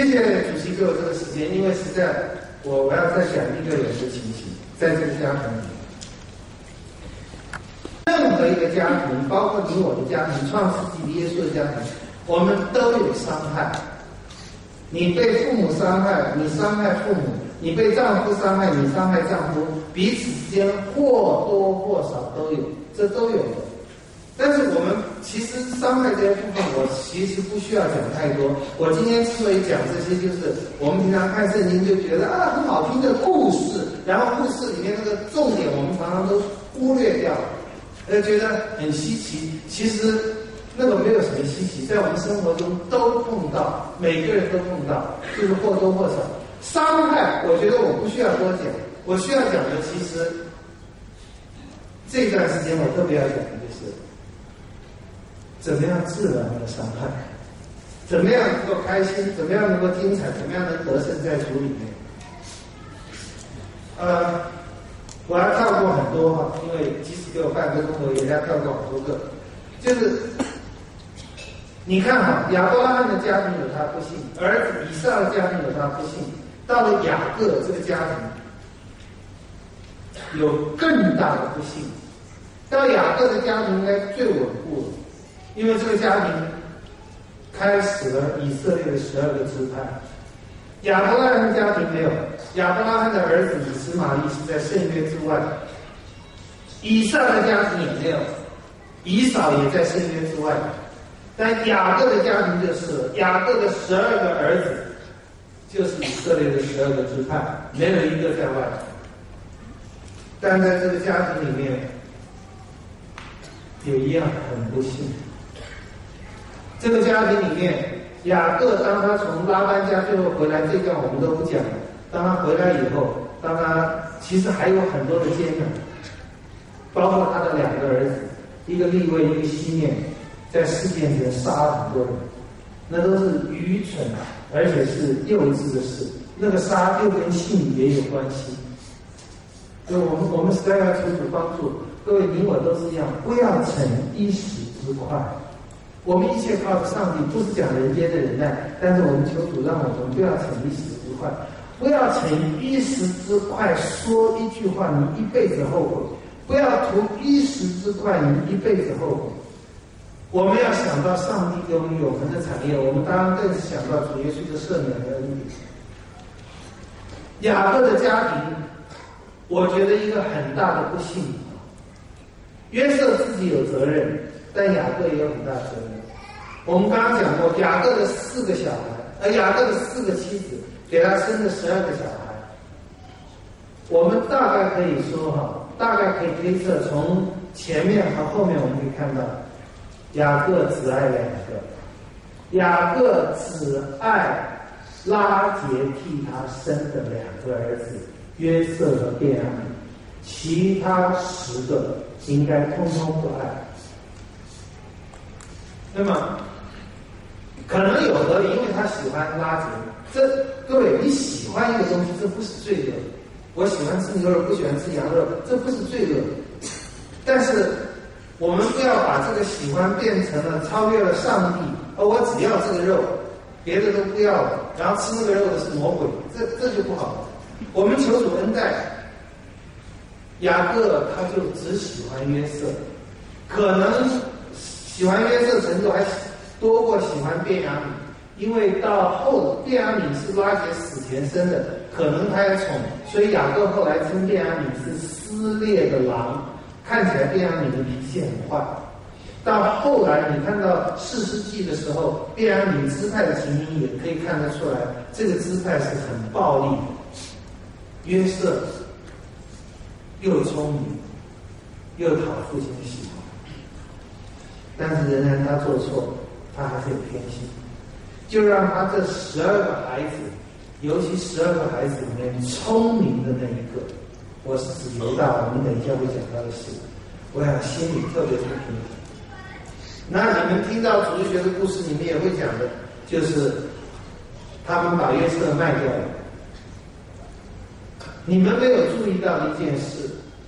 谢谢主席给我这个时间，因为实在我要再讲一个人的情形，在这个家庭里。任何一个家庭，包括你我的家庭，创世纪的耶稣的家庭，我们都有伤害。你被父母伤害，你伤害父母；你被丈夫伤害，你伤害丈夫。彼此之间或多或少都有，这都有的。但是我们其实伤害这些部分，我其实不需要讲太多。我今天之所以讲这些，就是我们平常看圣经就觉得很好听的故事，然后故事里面那个重点我们常常都忽略掉了。觉得很稀奇，其实那个没有什么稀奇，在我们生活中都碰到，每个人都碰到，就是或多或少伤害。我觉得我不需要多讲，我需要讲的其实这段时间我特别要讲的就是怎么样自然的伤害，怎么样能够开心，怎么样能够精彩，怎么样能得胜在主里面。我要跳过很多哈，因为即使给我半个钟头，也要跳过好多个。就是你看哈，亚伯拉罕的家庭有他不幸，儿子以撒的家庭有他不幸，到了雅各这个家庭有更大的不幸。到雅各的家庭应该最稳固了，因为这个家庭开始了以色列的12个支派。亚伯拉罕的家庭没有，亚伯拉罕的儿子以实玛利是在圣约之外，以撒的家庭也没有，以扫也在圣约之外，但雅各的家庭就是了，雅各的12个儿子就是以色列的12个支派，没有一个在外。但在这个家庭里面有一样很不幸，这个家庭里面雅各当他从拉班家最后回来，这段我们都不讲了。当他回来以后，当他其实还有很多的艰难，包括他的2个儿子，一个利未，一个西面，在事件前杀了很多人，那都是愚蠢而且是幼稚的事。那个杀又跟性也有关系，所以我们实在要求主帮助各位，你我都是一样，不要逞一时之快。我们一切靠着上帝，不是讲人间的忍耐，但是我们求主让我们不要逞一时之快，不要逞一时之快说一句话你一辈子后悔，不要图一时之快你一辈子后悔。我们要想到上帝给我们永恒的产业，我们当然更是想到主耶稣的赦免和恩典。雅各的家庭，我觉得一个很大的不幸，约瑟自己有责任，但雅各也有很大责任。我们刚刚讲过，雅各的4个小孩，雅各的4个妻子给他生了12个小孩。我们大概可以说大概可以推测，从前面和后面我们可以看到，雅各只爱2个，雅各只爱拉结替他生的2个儿子约瑟和便雅悯，其他10个应该通通不爱。那么可能有的，因为他喜欢拉结。各位，你喜欢一个东西，这不是罪恶。我喜欢吃牛肉，不喜欢吃羊肉，这不是罪恶。但是我们不要把这个喜欢变成了超越了上帝，我只要这个肉，别的都不要了，然后吃那个肉的是魔鬼，这就不好。我们求主恩待，雅各他就只喜欢约瑟，可能喜欢约瑟程度还多过喜欢便雅悯，因为到后便雅悯是拉结死前生的，可能他也宠，所以雅各后来称便雅悯是撕裂的狼，看起来便雅悯的脾气很坏。到后来你看到士师记的时候，便雅悯支派的情形也可以看得出来，这个支派是很暴力的。约瑟又聪明又讨父亲的喜欢，但是仍然他做错，他还是有偏心，就让他这12个孩子，尤其12个孩子里面聪明的那一个，我是指犹大，我们等一下会讲到的事，我想心里特别不平衡。那你们听到主日学的故事里面也会讲的，就是他们把约瑟卖掉了。你们没有注意到一件事，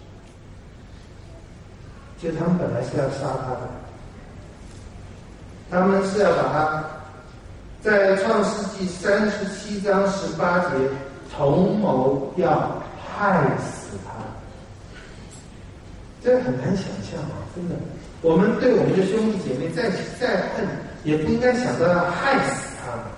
就他们本来是要杀他的，他们是要把他在创世纪37章18节，同谋要害死他。这很难想象啊，真的。我们对我们的兄弟姐妹再恨，也不应该想到要害死他们。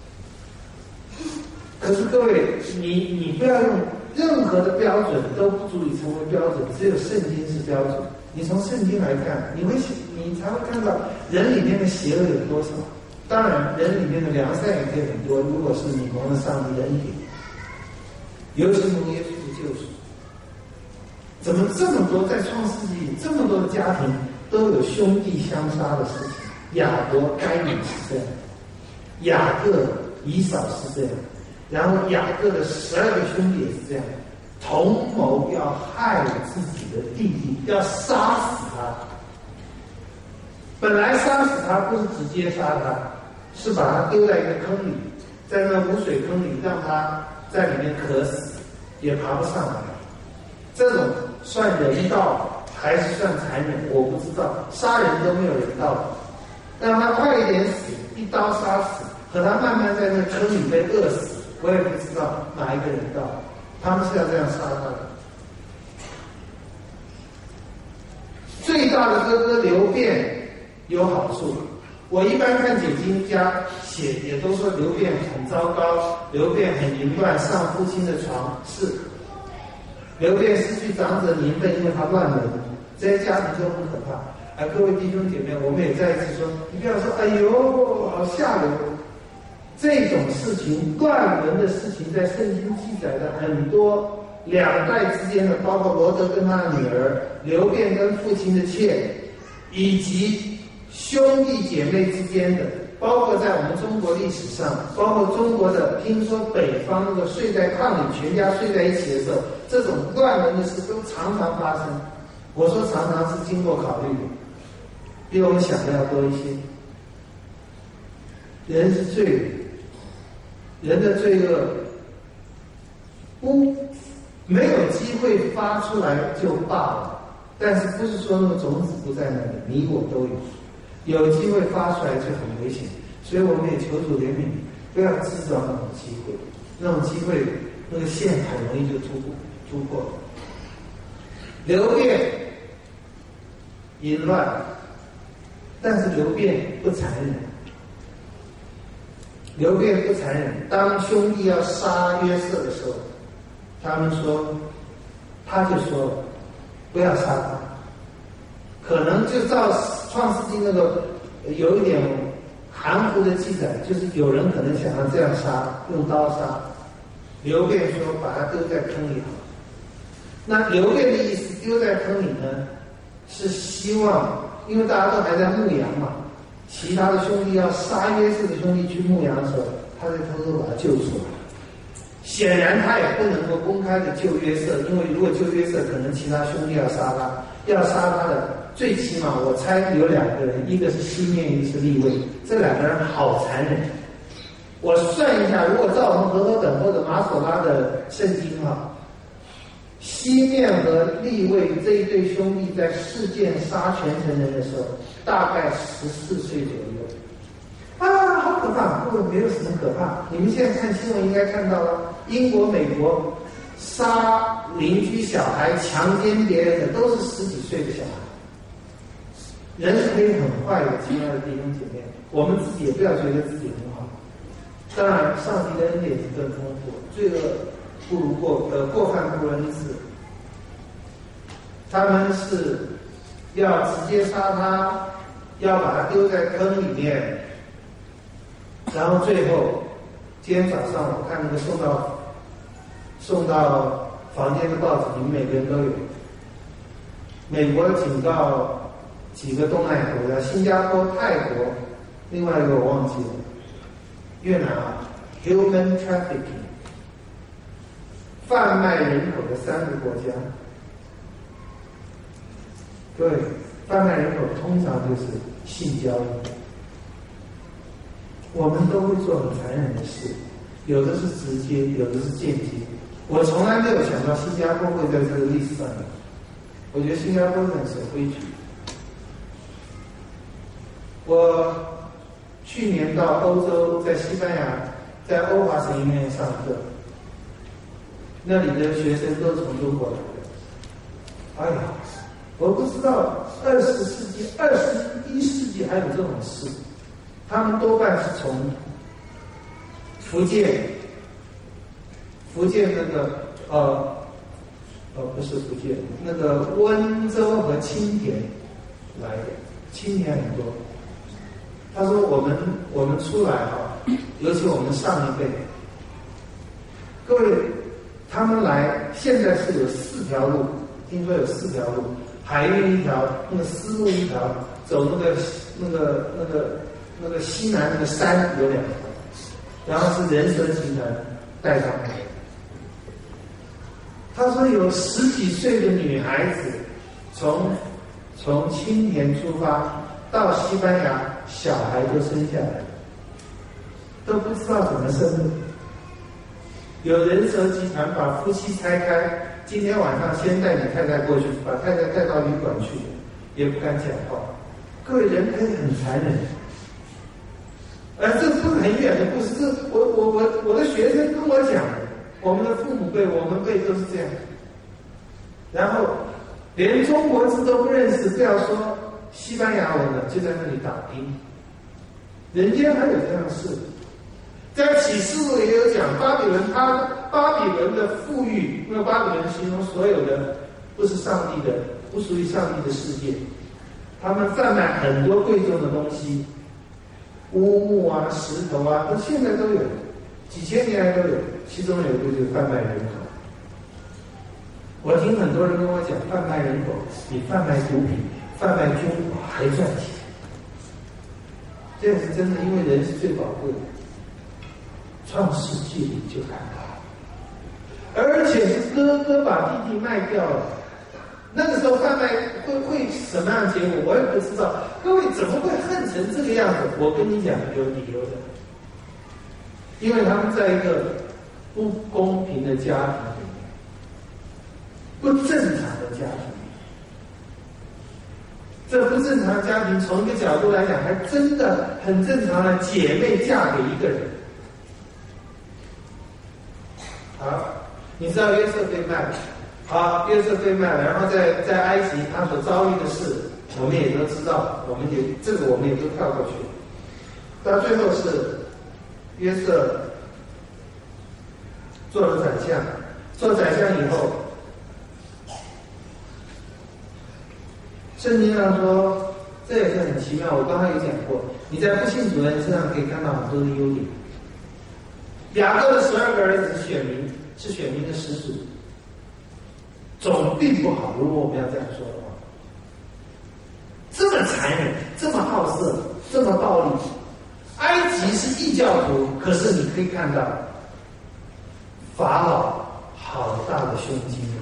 可是各位，你不要用任何的标准都不足以成为标准，只有圣经是标准。你从圣经来看，你才会看到人里面的邪恶有多少。当然，人里面的良善也可以很多。如果是你蒙了上帝的恩典，尤其蒙耶稣的救赎，怎么这么多在创世纪这么多的家庭都有兄弟相杀的事情？亚伯、该隐是这样，雅各、以扫是这样，然后雅各的12个兄弟也是这样，同谋要害自己的弟弟，要杀死他。本来杀死他不是直接杀他，是把他丢在一个坑里，在那无水坑里，让他在里面渴死，也爬不上来。这种算人道还是算残忍？我不知道，杀人都没有人道的，让他快一点死，一刀杀死，和他慢慢在那坑里被饿死，我也不知道哪一个人道。他们是要这样杀他的。最大的哥哥刘辩有好处，我一般看解经家写也都说刘辩很糟糕，刘辩很淫乱，上父亲的床。是，刘辩失去长者名分，因为他乱伦，这些家庭都很可怕。各位弟兄姐妹，我们也再一次说，你不要说哎呦好吓人。这种事情，乱伦的事情，在圣经记载的很多，两代之间的，包括罗德跟他的女儿，刘辩跟父亲的妾，以及兄弟姐妹之间的，包括在我们中国历史上，包括中国的，听说北方那个睡在炕里，全家睡在一起的时候，这种乱伦的事都常常发生。我说常常是经过考虑的，比我们想的要多一些。人是罪人，人的罪恶没有机会发出来就罢了，但是不是说那个种子不在那里，你我都有机会发出来就很危险。所以我们也求主怜悯，不要制造那种机会，那种机会那个线很容易就突破了。刘辩淫乱，但是刘辩不残忍。刘辩不残忍，当兄弟要杀约瑟的时候，他就说不要杀他。可能就照创世纪那个有一点含糊的记载，就是有人可能想要这样杀，用刀杀。刘辩说把他丢在坑里好。那刘辩的意思丢在坑里呢，是希望，因为大家都还在牧羊嘛，其他的兄弟要杀约瑟的兄弟去牧羊的时候，他就偷偷把他救出来。显然他也不能够公开的救约瑟，因为如果救约瑟，可能其他兄弟要杀他。要杀他的，最起码我猜有两个人，一个是西面，一个是利未，这两个人好残忍。我算一下，如果照我们和合本或者马索拉的圣经西面和利未这一对兄弟在事件杀全城人的时候，大概14岁左右。好可怕！不过没有什么可怕。你们现在看新闻应该看到了，英国、美国杀邻居小孩、强奸别人的都是10几岁的小孩。人是可以很坏的，亲爱的弟兄姐妹，我们自己也不要觉得自己很好。当然，上帝的恩典是更丰富，罪恶不如过犯不如恩赐。他们是要直接杀他，要把他丢在坑里面，然后最后今天早上我看那个送到房间的报纸，你们每个人都有。美国警告几个东南亚国家，新加坡、泰国，另外一个我忘记了，越南human trafficking， 贩卖人口的3个国家。各位，贩卖人口通常就是性交易。我们都会做很残忍的事，有的是直接，有的是间接。我从来没有想到新加坡会在这个历史上面。我觉得新加坡很守规矩。我去年到欧洲，在西班牙，在欧华神医院上课，那里的学生都从中国来的。哎呀，我不知道20世纪、21世纪还有这种事。他们多半是从福建那个不是福建，那个温州和青田来的，青田很多。他说我们出来尤其我们上一辈，各位，他们来现在是有4条路，听说有4条路，海运一条，那个丝路一条，走那个西南那个山有2条，然后是人蛇集团带上来的。他说有10几岁的女孩子从青田出发到西班牙，小孩都生下来了，都不知道怎么生的。有人蛇集团把夫妻拆开，今天晚上先带你太太过去，把太太带到旅馆去，也不敢讲话。各位，人可以很残忍。这不是很远的故事，是我的学生跟我讲的，我们的父母辈、我们辈都是这样。然后连中国字都不认识，不要说西班牙文了，就在那里打拼。人间还有这样的事。在启示录也有讲巴比伦的富裕，因为巴比伦形容所有的不是上帝的、不属于上帝的世界，他们贩卖很多贵重的东西。乌木啊、石头啊，到现在都有，几千年来都有。其中有一个就是贩卖人口。我听很多人跟我讲，贩卖人口比贩卖毒品、贩卖军火还赚钱。这是真的，因为人是最宝贵的。创世纪里就看到，而且是哥哥把弟弟卖掉了。那个时候贩卖会什么样的结果，我也不知道。各位怎么会恨成这个样子？我跟你讲，有理由的。因为他们在一个不公平的家庭里面，不正常的家庭里面。这不正常的家庭，从一个角度来讲，还真的很正常的姐妹嫁给一个人。好，你知道约瑟被卖了。好，约瑟被卖了，然后在埃及他所遭遇的事，我们也都知道，我们也都跳过去。到最后是约瑟做了宰相，做宰相以后，圣经上说，这也是很奇妙。我刚刚有讲过，你在不信主的人身上可以看到很多的优点。雅各的12个儿子是选民的始祖。总并不好，如果我们要这样说的话，这么残忍，这么好色，这么暴力。埃及是异教徒，可是你可以看到法老好大的胸襟啊！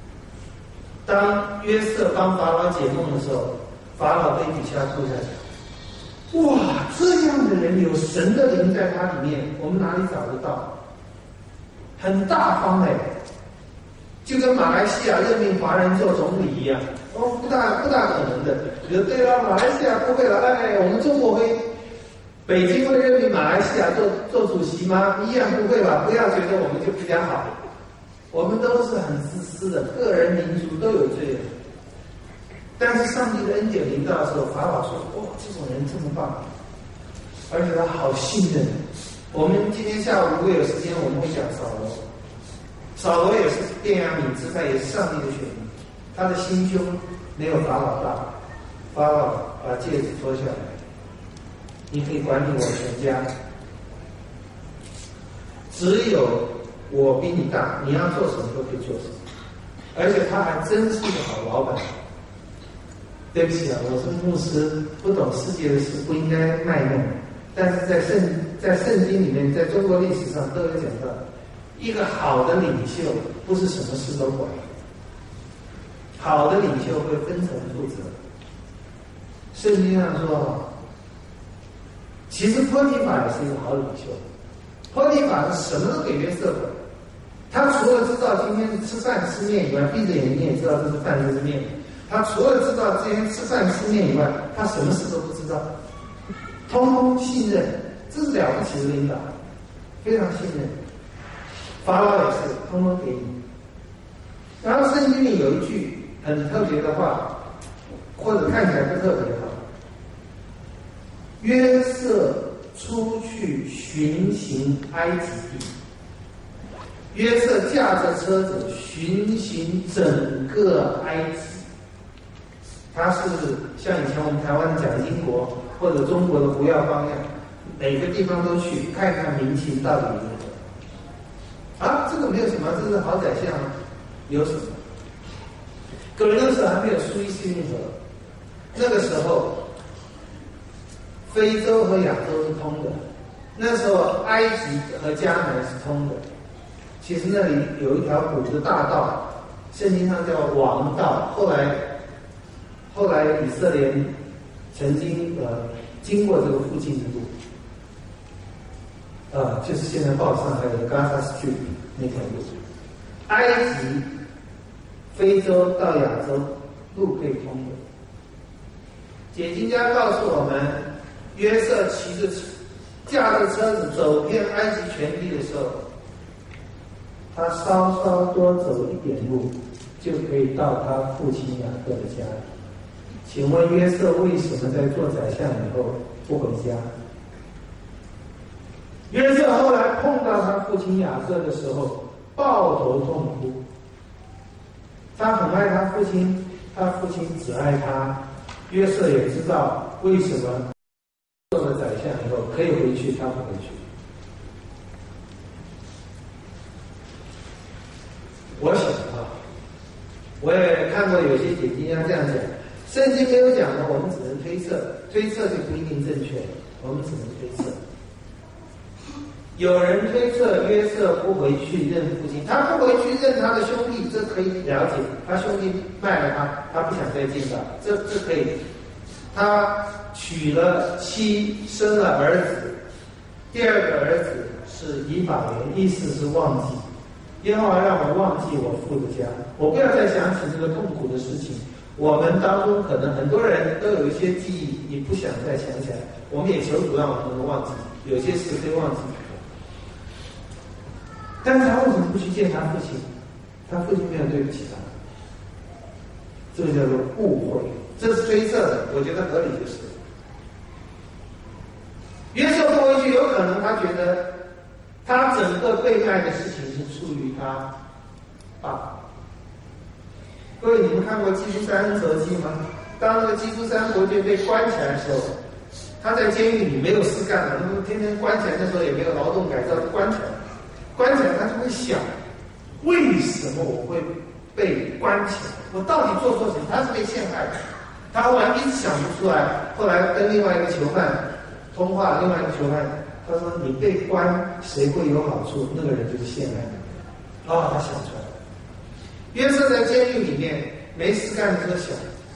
当约瑟帮法老解梦的时候，法老被底下坐下来，哇，这样的人有神的灵在他里面，我们哪里找得到？很大方哎。就跟马来西亚任命华人做总理一样，不大可能的。对了，马来西亚不会了，我们中国会，北京会任命马来西亚做主席吗？一样不会吧？不要觉得我们就比较好，我们都是很自私的，个人民族都有罪的。但是上帝的恩典临到的时候，法老说：“哇，这种人这么棒，而且他好信任。”我们今天下午如果有时间，我们会讲扫罗。扫罗也是便雅悯支派，也是上帝的选民。他的心胸没有法老大，法老把戒指脱下来，你可以管理我全家，只有我比你大，你要做什么都可以做什么。而且他还真是一个好老板。对不起啊，我是牧师，不懂世界的事，不应该卖弄。但是在圣经里面，在中国历史上都有讲到。一个好的领袖不是什么事都管，好的领袖会分层负责。圣经上说，其实波提法也是一个好领袖。波提法是什么都给约瑟管，他除了知道今天是吃饭吃面以外，闭着眼睛也知道这是饭这是面。他除了知道今天吃饭吃面以外，他什么事都不知道。 通通信任，这是了不起的领导，非常信任。法老也是，通通给你。然后圣经里有一句很特别的话，或者看起来不特别哈。约瑟出去巡行埃及地，约瑟驾着车子巡行整个埃及。他是像以前我们台湾的蒋经国或者中国的胡耀邦一样，每个地方都去看看民情到底如何。啊，这个没有什么，这是好宰相啊，有什么？各位，那个时候还没有苏伊士运河，那个时候非洲和亚洲是通的，那时候埃及和迦南是通的。其实那里有一条古的大道，圣经上叫王道，后来以色列曾经经过这个附近的路，就是现在报上还有加沙斯区那条路，埃及、非洲到亚洲路可以通的。解经家告诉我们，约瑟驾着车子走遍埃及全地的时候，他稍稍多走一点路，就可以到他父亲雅各的家里。请问约瑟为什么在做宰相以后不回家？约瑟后来碰到他父亲雅各的时候，抱头痛哭。他很爱他父亲，他父亲只爱他。约瑟也知道为什么做了宰相以后可以回去，他不回去。我想我也看过有些解经家这样讲，圣经没有讲的，我们只能推测，推测就不一定正确，我们只能推测。有人推测约瑟不回去认父亲，他不回去认他的兄弟，这可以了解，他兄弟卖了他，他不想再见到，这可以。他娶了妻，生了儿子，第二个儿子是以法莲，意思是忘记。耶和华让我忘记我父的家，我不要再想起这个痛苦的事情。我们当中可能很多人都有一些记忆，你不想再想起来，我们也求主让我们能忘记，有些事可以忘记。但是他为什么不去见他父亲？他父亲没有对不起他，这个叫做误会，这是推测的，我觉得合理就是。约瑟不回去，有可能他觉得他整个被卖的事情是出于他爸爸。各位，你们看过基督山恩仇记吗？当那个基督山伯爵被关起来的时候，他在监狱里没有事干了，那么天天关起来，那时候也没有劳动改造，关起来。关起来，他就会想，为什么我会被关起来？我到底做错什么？他是被陷害的，他后来一直想不出来。后来跟另外一个囚犯通话，另外一个囚犯他说：“你被关，谁会有好处？那个人就是陷害你。”他想出来了。约瑟在监狱里面没事干的时候想：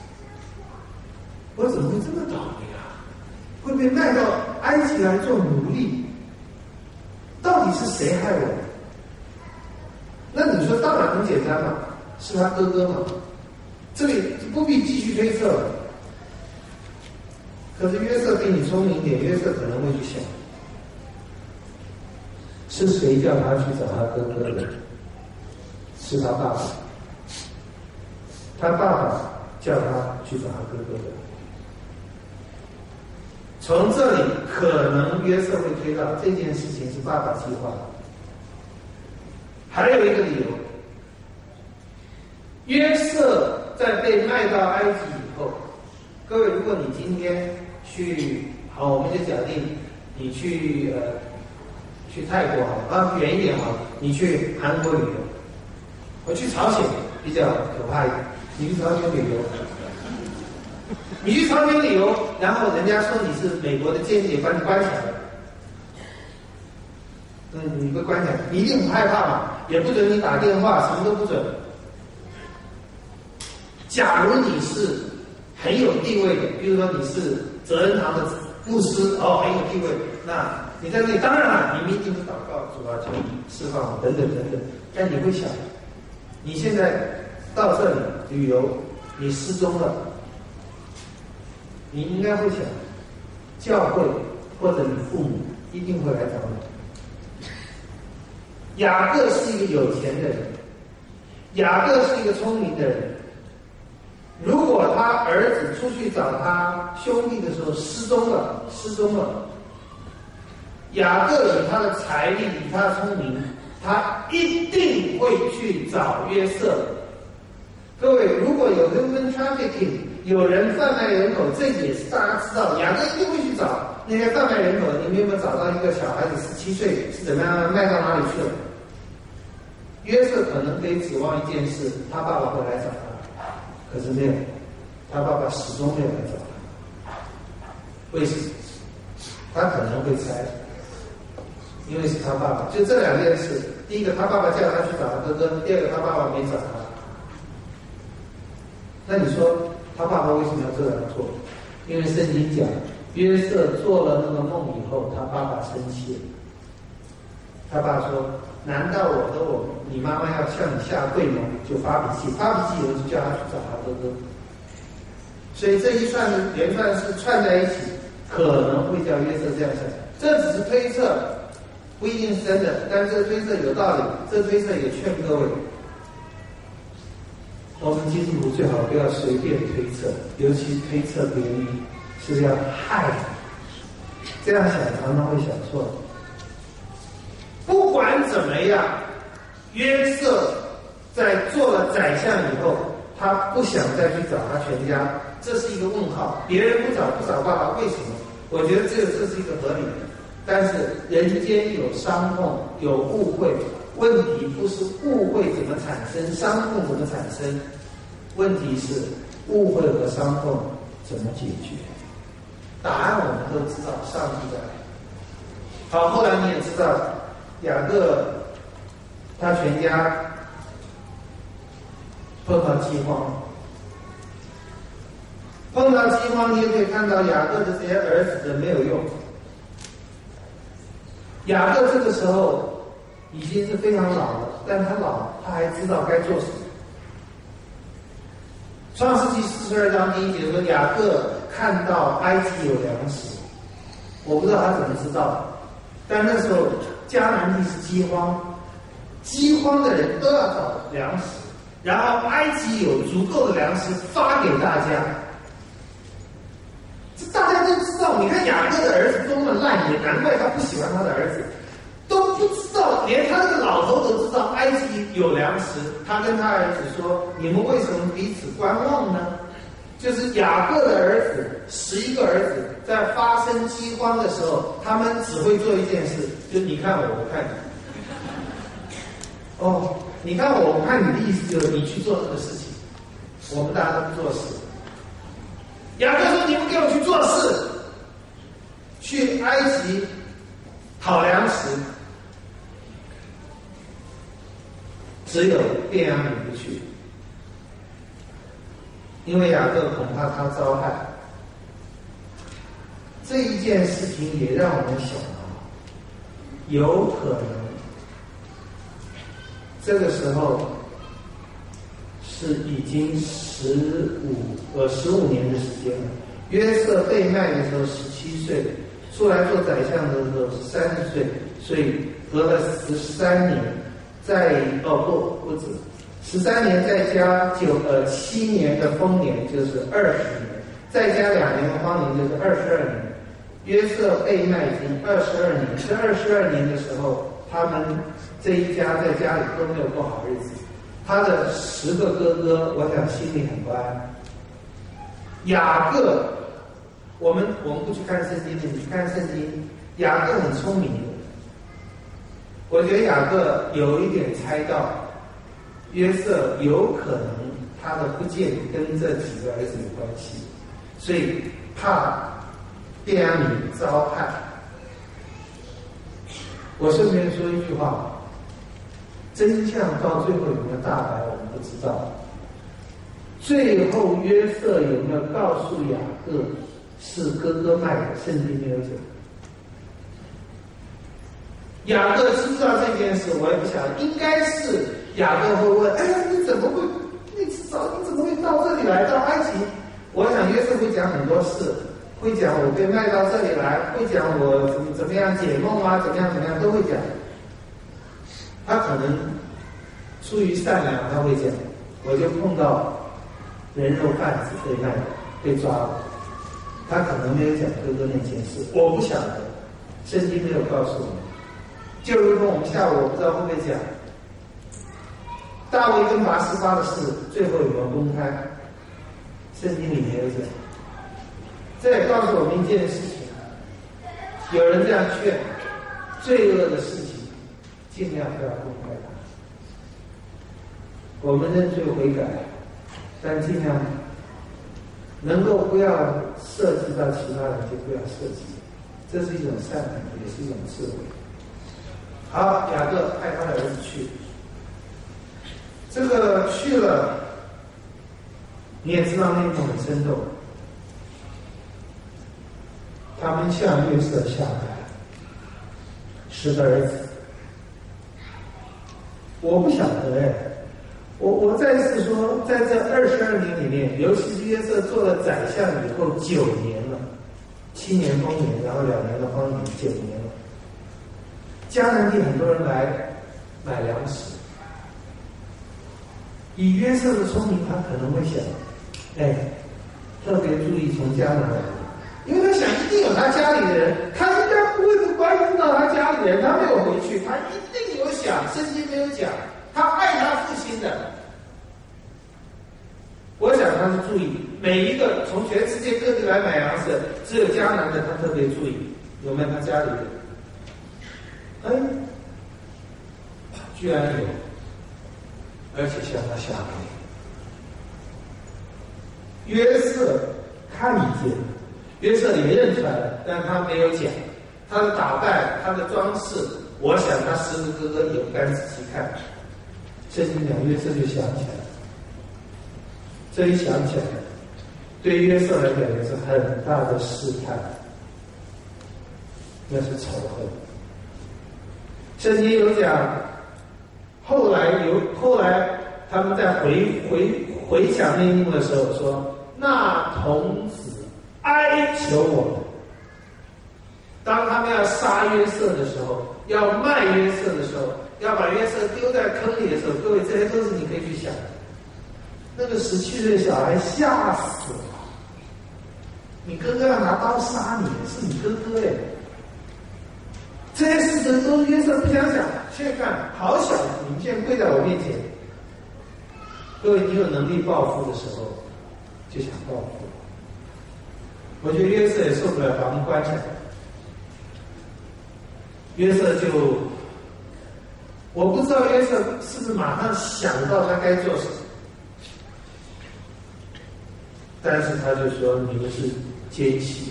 我怎么会这么倒霉啊？会被卖到埃及来做奴隶？到底是谁害我？那你说当然很简单嘛，是他哥哥嘛，这里不必继续推测了。可是约瑟比你聪明一点，约瑟可能会去想，是谁叫他去找他哥哥的？是他爸爸，他爸爸叫他去找他哥哥的。从这里可能约瑟会推到这件事情是爸爸计划的。还有一个理由，约瑟在被卖到埃及以后，各位，如果你今天好，我们就假定你去泰国好，远一点好，你去韩国旅游，我去朝鲜比较可怕一点，你去朝鲜旅游。你去朝鲜旅游，然后人家说你是美国的间谍，把你关起来了。你被关起来，你一定很害怕嘛，也不准你打电话，什么都不准。假如你是很有地位的，比如说你是泽恩堂的牧师，很有地位，那你在那里当然了，你们一定是祷告主啊，求你释放我等等等等。但你会想，你现在到这里旅游，你失踪了。你应该会想， 教会或者你父母一定会来找你。雅各是一个有钱的人，雅各是一个聪明的人。如果他儿子出去找他兄弟的时候失踪了，雅各以他的财力，以他的聪明，他一定会去找约瑟。各位，如果有 human trafficking， 有人贩卖人口，这也是大家知道的，雅各一定会去找那些贩卖人口的。你们有没有找到一个小孩子17岁是怎么样卖到哪里去了？约瑟可能可以指望一件事，他爸爸会来找他，可是没有，他爸爸始终没有来找他。为什么？他可能会猜，因为是他爸爸。就这两件事，第一个他爸爸叫他去找他哥哥，第二个他爸爸没找他。那你说他爸爸为什么要这样做？因为圣经讲，约瑟做了那个梦以后，他爸爸生气了。他爸说：“难道你妈妈要向你下跪吗？”就发脾气，发脾气以后就叫他去找他哥哥。所以这一连串事串在一起，可能会叫约瑟这样想。这只是推测，不一定是真的，但是这个推测有道理。这个推测也劝各位，我们基督徒最好不要随便推测，尤其推测别人是要害你。这样想常常会想错。不管怎么样，约瑟在做了宰相以后，他不想再去找他全家，这是一个问号。别人不找爸爸，为什么？我觉得这是一个合理的。但是人间有伤痛，有误会，问题不是误会怎么产生，伤痛怎么产生，问题是误会和伤痛怎么解决。答案我们都知道，上帝在。好，后来你也知道，雅各他全家碰到饥荒，你也可以看到雅各的这些儿子的没有用。雅各这个时候已经是非常老了，但他还知道该做什么。创世纪42章1节说，雅各看到埃及有粮食，我不知道他怎么知道的，但那时候迦南地是饥荒的人都要找粮食，然后埃及有足够的粮食发给大家。这大家都知道，你看雅各的儿子多么烂，也难怪他不喜欢他的儿子，都不知道，连他这个老头都知道埃及有粮食。他跟他儿子说：“你们为什么彼此观望呢？”就是雅各的儿子11个儿子，在发生饥荒的时候，他们只会做一件事，就你看我，我看你。哦，你看我，我看你的意思就是你去做这个事情，我们大家都不做事。雅各说：“你们给我去做事，去埃及讨粮食。”只有便雅悯不去，因为雅各恐怕他遭害。这一件事情也让我们想到，有可能这个时候是已经15年的时间了。约瑟被卖的时候17岁，出来做宰相的时候是30岁，所以隔了13年。不止13年，再加7年的丰年就是20年，再加2年的荒年就是22年。约瑟被卖已经22年，这22年的时候，他们这一家在家里都没有过好日子。他的10个哥哥，我想心里很不安。雅各，我们不去看圣经，你去看圣经，雅各很聪明的。我觉得雅各有一点猜到，约瑟有可能他的不见跟这几个儿子有关系，所以怕便雅悯遭害。我顺便说一句话，真相到最后有没有大白，我们不知道。最后约瑟有没有告诉雅各是哥哥卖的？圣经没有讲。雅各知道这件事，我也不晓得，应该是雅各会问：“哎呀，你怎么会到这里来，到埃及？”我想约瑟会讲很多事， 会讲我被卖到这里来，会讲我怎么样解梦啊，怎么样都会讲。他可能出于善良，他会讲。我就碰到人肉贩子被卖被抓了，他可能没有讲哥哥那件事，我不晓得，圣经没有告诉我们。就如同我们下午我不知道会不会讲大卫跟拔示巴的事，最后有没有公开？圣经里没有讲。这也告诉我们一件事情，有人这样劝，罪恶的事情尽量不要公开它。我们认罪悔改，但尽量能够不要涉及到其他人就不要涉及，这是一种善良，也是一种智慧。好，雅各派他的儿子去，这个去了，你也知道内幕很生动。他们向约瑟下拜，10个儿子。我不晓得哎，我再次说，在这22年里面，尤其是约瑟做了宰相以后9年了，7年丰年，然后2年的荒年，9年了。迦南地很多人来买粮食，以约瑟的聪明，他可能会想，特别注意从迦南来的。因为他想一定有他家里的人，他应该不会不关心到他家里人，他没有回去，他一定有想，圣经没有讲，他爱他父亲的。我想他是注意每一个从全世界各地来买粮食，只有迦南的他特别注意有没有他家里人。居然有，而且向他下跪。约瑟看见。约瑟也认出来了，但他没有讲。他的打扮，他的装饰，我想他10个哥哥也不敢仔细看。圣经讲约瑟就想起来了，这一想起来，对约瑟来讲也是很大的试探，那是仇恨。圣经有讲，后来他们在回想内幕的时候说，那童子哀求我们。当他们要杀约瑟的时候，要卖约瑟的时候，要把约瑟丢在坑里的时候，各位，这些都是你可以去想的。那个17岁的小孩吓死了，你哥哥要拿刀杀你，是你哥哥哎。这些事情都是约瑟不想想。现在看，好小子，你们现在跪在我面前。各位，你有能力报复的时候，就想报复。我觉得约瑟也受不了，把门关起来。约瑟就，我不知道约瑟是不是马上想到他该做什么，但是他就说你们是奸细，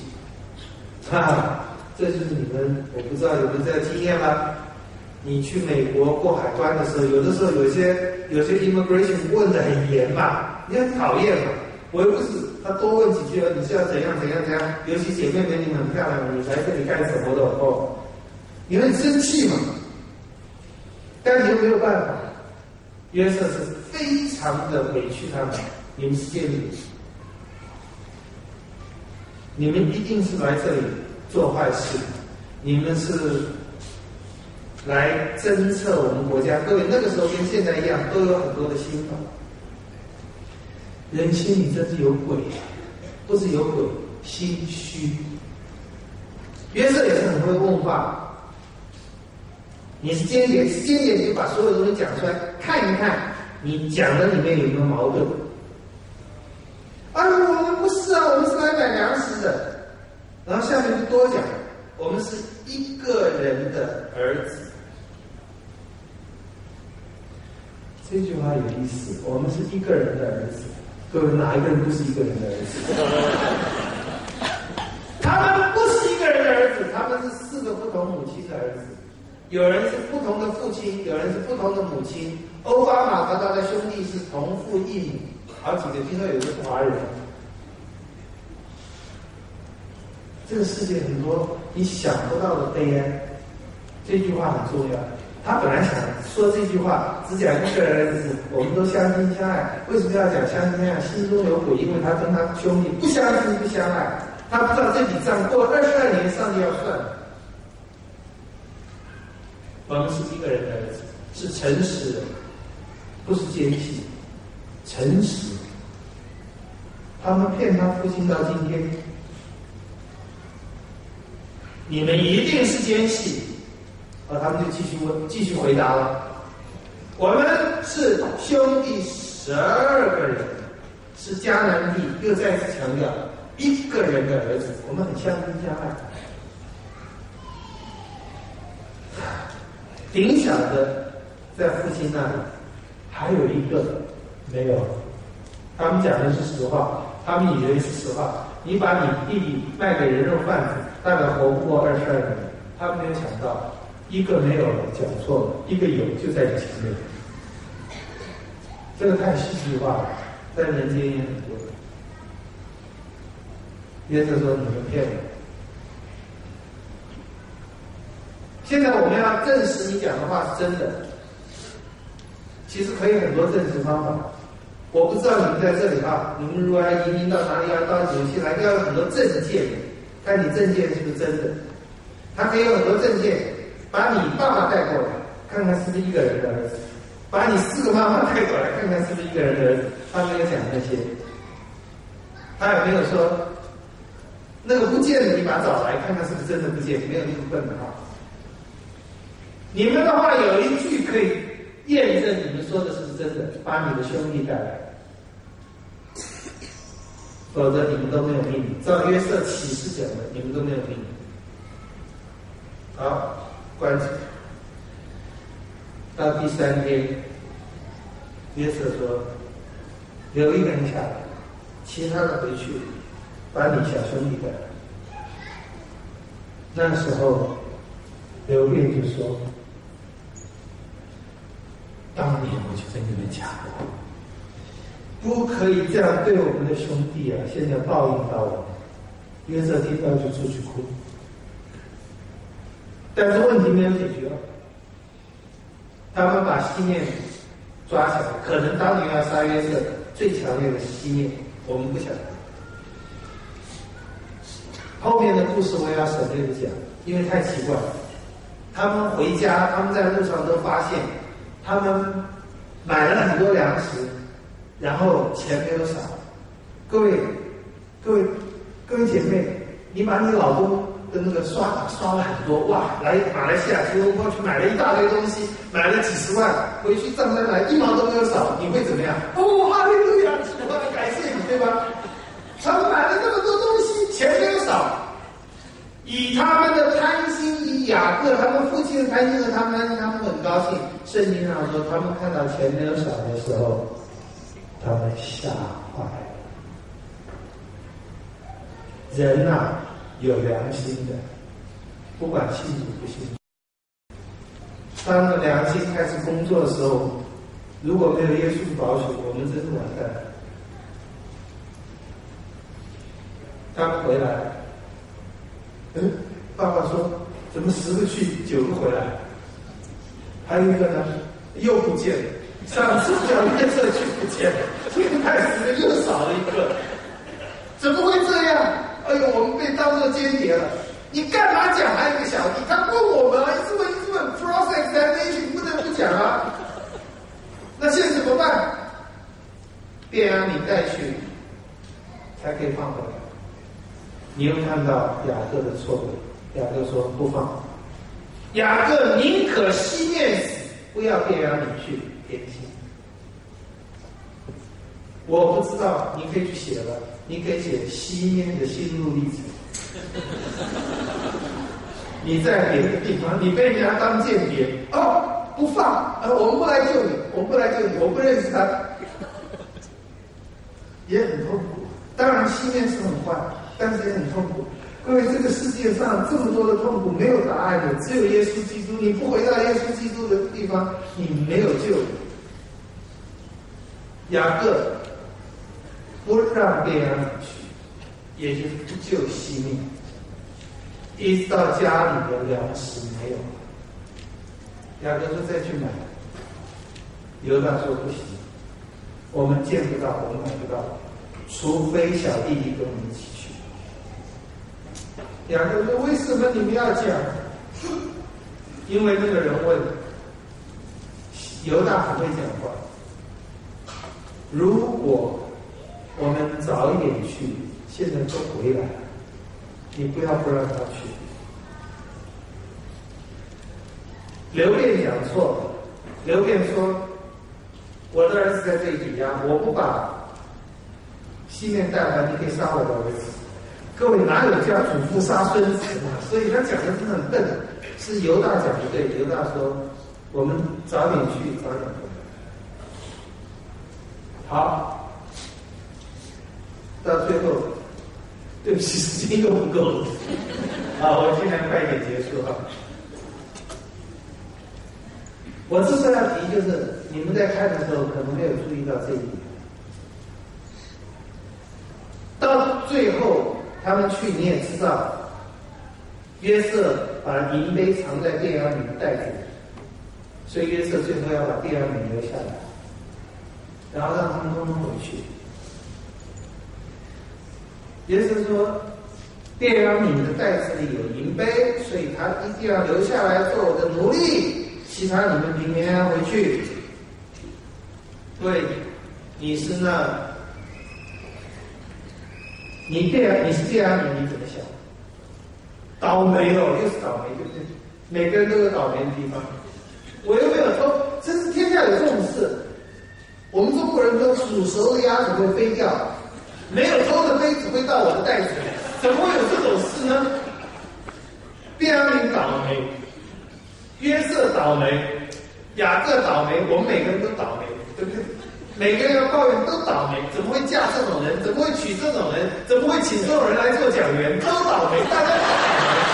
这就是你们，我不知道有没有这个经验吗？你去美国过海关的时候，有的时候有些 immigration 问得很严嘛，你很讨厌嘛。我又不是他多问几句，你是要怎样，尤其姐妹们你很漂亮，你来这里干什么的哦？你很生气嘛，但你又没有办法。约瑟是非常的委屈他们，你们是奸淫，你们一定是来这里做坏事，你们是来侦测我们国家。各位，那个时候跟现在一样，都有很多的心法。人心里真是有鬼，不是有鬼，心虚。约瑟也是很会问话。你是间谍，你就把所有东西讲出来，看一看你讲的里面有没有矛盾。我们不是啊，我们是来买粮食的。然后下面就多讲，我们是一个人的儿子。这句话有意思，我们是一个人的儿子。各位，哪一个人不是一个人的儿子？他们不是一个人的儿子，他们是4个不同母亲的儿子。有人是不同的父亲，有人是不同的母亲。奥巴马和他的兄弟是同父异母，好几个，听说有个是华人。这个世界很多你想不到的悲哀，这句话很重要。他本来想说这句话只讲一个人儿子，我们都相亲相爱。为什么要讲相亲相爱？心中有鬼，因为他跟他兄弟不相亲不相爱。 他不知道这笔账过22年上帝要算。我们是一个人的儿子，是诚实的，不是奸细，诚实。他们骗他父亲到今天，你们一定是奸细，他们就继续回答了。我们是兄弟12个人，是迦南地，又再次强调一个人的儿子，我们很相亲相爱。顶小的在父亲那里，还有一个没有。他们讲的是实话，他们以为是实话。你把你弟弟卖给人肉贩子，大概活不过22年。他们没有想到，一个没有了，讲错了，一个有就在你前面。这个太戏剧化了，在人间也很多。耶稣说：“你们骗我。”现在我们要证实你讲的话是真的，其实可以很多证实方法。我不知道你们在这里啊，你们如果要移民到哪里，要到纽西兰，要有很多证件，看你证件是不是真的。他可以有很多证件，把你爸爸带过来，看看是不是一个人的儿子；把你4个妈妈带过来，看看是不是一个人的儿子。他没有讲那些，他也没有说那个不见的，你把他找来看看是不是真的不见，没有那么笨的话。你们的话有一句可以验证你们说的是不是真的，把你的兄弟带来，否则你们都没有命。照约瑟启示讲的，你们都没有命。好，关起。到第3天，约瑟说：“留一个人下来，其他的回去，把你小兄弟带来。”那时候，刘辩就说：“当年我就跟你们讲过，不可以这样对我们的兄弟啊！现在报应到我们。”约瑟听到就出去哭，但是问题没有解决。他们把西面抓起来，可能当年要杀约瑟最强烈的西面，我们不晓得。后面的故事我也要省略的讲，因为太奇怪了。他们回家，他们在路上都发现，他们买了很多粮食，然后钱没有少。各位姐妹，你把你老公的那个刷了很多，哇，来马来西亚吉隆坡去买了一大堆东西，买了几10万，回去账单来1毛都没有少，你会怎么样？哦，哈利路亚，我感谢你，对吧？他们买了那么多东西，钱没有少。以他们的贪心，以雅各他们父亲的贪心和他们贪心，他们很高兴。圣经上说，他们看到钱没有少的时候，他们吓坏了。人啊，有良心的，不管信主不信主。当的良心开始工作的时候，如果没有耶稣的保守，我们真是完蛋。他们回来。爸爸说怎么10个去9个回来，还有一个呢又不见了。上次叫约瑟去不见了，现在10个又少了一个，怎么会这样？哎呦，我们被当作间谍了。你干嘛讲还有一个小弟？他问我们啊，一直问 cross examination 不能不讲啊。那现在怎么办？便雅悯带去，才可以放回来。你又看到雅各的错误，雅各说不放。雅各宁可西面死，不要便雅悯去偏心。我不知道，你可以去写了，你可以写西面的心路历程。你在别的地方，你被人家当间谍，不放，我们不来救你，我们不来救你，我不认识他，也很痛苦。当然西面是很坏，但是也很痛苦。各位，这个世界上这么多的痛苦，没有答案的，只有耶稣基督。你不回到耶稣基督的地方，你没有救。雅各不让便雅悯去，也就是不救西面，一直到家里的粮食没有，雅各说再去买。犹大说不行，我们见不到，我们买不到，除非小弟弟跟我们一起去。 雅各说：“为什么你们要讲？”因为那个人问，犹大很会讲话。如果我们早一点去，现在都回来了，你不要不让他去。刘辩讲错了，刘辩说：“我的儿子在这里抵押，我不把西面带回来，你可以杀我的儿子。”各位哪有叫祖父杀孙子嘛？所以他讲的真的很笨，是犹大讲不对。犹大说：“我们早点去，早点回来。”好，到最后，对不起，时间又不够了。好，我尽量快一点结束哈。我之所以要提，就是你们在看的时候可能没有注意到这一点。到最后，他们去你也知道，约瑟把银杯藏在便雅悯的袋子里，所以约瑟最后要把便雅悯留下来，然后让他们通通回去。约瑟说，便雅悯的袋子里有银杯，所以他一定要留下来做我的奴隶，其他你们平平安安回去。对，你是是便雅悯，你怎么想？倒霉哦，又是倒霉，对不对？每个人都有倒霉的地方。我又没有偷，真是天下有这种事。我们中国人说煮熟的鸭子会飞掉，没有偷的杯子会到我的袋子里，怎么会有这种事呢？便雅悯倒霉，约瑟倒霉，雅各倒霉，我们每个人都倒霉，对不对？每个人要抱怨都倒霉，怎么会嫁这种人？怎么会娶这种人？怎么会请这种人来做讲员？都倒霉，大家都倒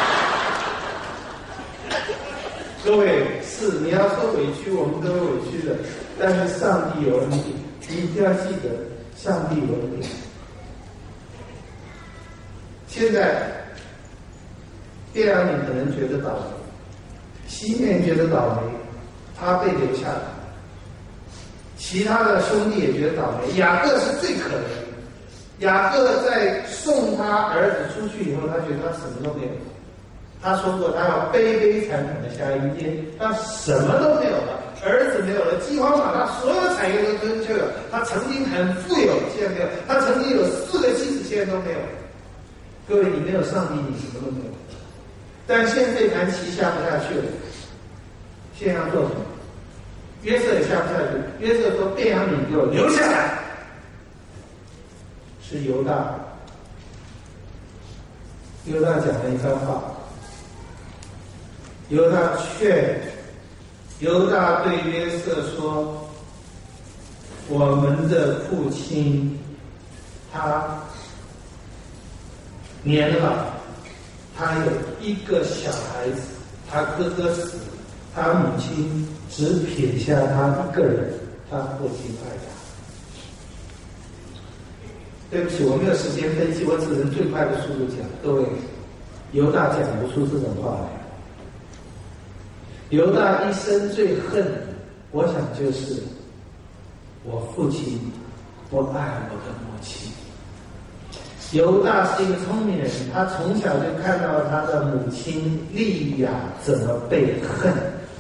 霉。各位，是你要说委屈，我们都有委屈的，但是上帝有恩典，你一定要记得，上帝有恩典。现在，便雅悯可能觉得倒霉，西面觉得倒霉，他被留下来。其他的兄弟也觉得倒霉，雅各是最可怜的。雅各在送他儿子出去以后，他觉得他什么都没有。他说过，他要悲悲惨惨的下阴间，他什么都没有了，儿子没有了，饥荒把他所有产业都吞去了。他曾经很富有，现在没有；他曾经有4个妻子，现在都没有。各位，你没有上帝，你什么都没有。但现在这盘棋下不下去了，现在要做什么？约瑟也下不下去。约瑟说：“便雅悯给我留下来。”是犹大。犹大讲了一番话。犹大对约瑟说：“我们的父亲他年老，他有一个小孩子，他哥哥死了，他母亲只撇下他一个人，他父亲爱他。”对不起，我没有时间分析，我只能最快的速度讲。各位，犹大讲不出这种话来。犹大一生最恨的，我想就是我父亲不爱我的母亲。犹大是一个聪明人，他从小就看到他的母亲利亚怎么被恨。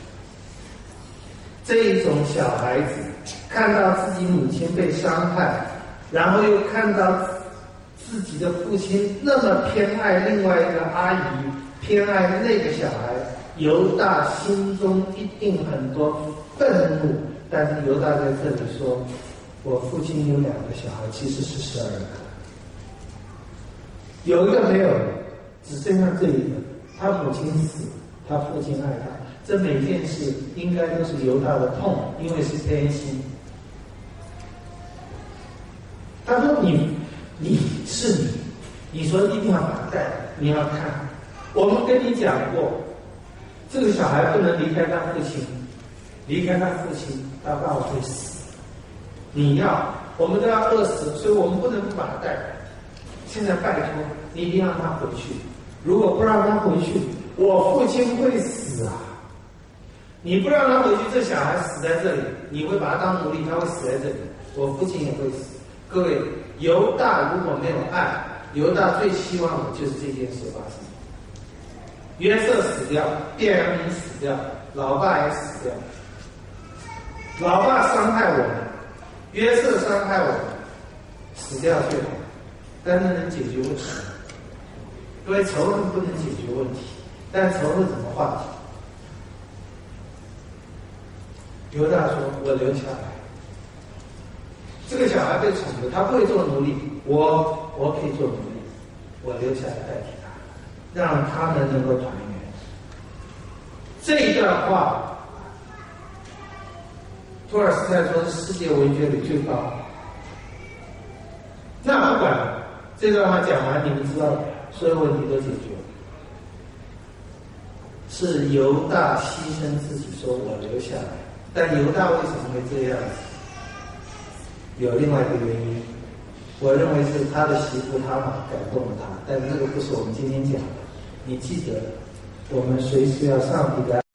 这一种小孩子看到自己母亲被伤害，然后又看到自己的父亲那么偏爱另外一个阿姨，偏爱那个小孩，犹大心中一定很多愤怒。但是犹大在这里说，我父亲有2个小孩，其实是12个，有一个没有了，只剩下这一个。他母亲死，他父亲爱他，这每件事应该都是犹大的痛，因为是偏心。他说你是你说一定要把他带来，你要看，我们跟你讲过，这个小孩不能离开他父亲，离开他父亲，他爸爸会死。我们都要饿死，所以我们不能不把他带来。现在拜托你一定让他回去，如果不让他回去，我父亲会死啊！你不让他回去，这小孩死在这里，你会把他当奴隶，他会死在这里，我父亲也会死。各位，犹大如果没有爱，犹大最希望的就是这件事发生。 约瑟死掉，便雅悯死掉，老爸也死掉。老爸伤害我们，约瑟伤害我们，死掉最好，但是能解决问题。因为仇恨不能解决问题，但仇恨怎么化解？犹大说：“我留下来。”这个小孩被宠的，他不会做奴隶，我可以做奴隶，我留下来代替他，让他们能够团圆。这一段话，托尔斯泰说是世界文学里最高。那不管了，这段话讲完，你们知道所有问题都解决了。是犹大牺牲自己，说我留下来。但犹大为什么会这样子？有另外一个原因，我认为是他的媳妇他玛感动了他，但这个不是我们今天讲的。你记得，我们随时要上帝的。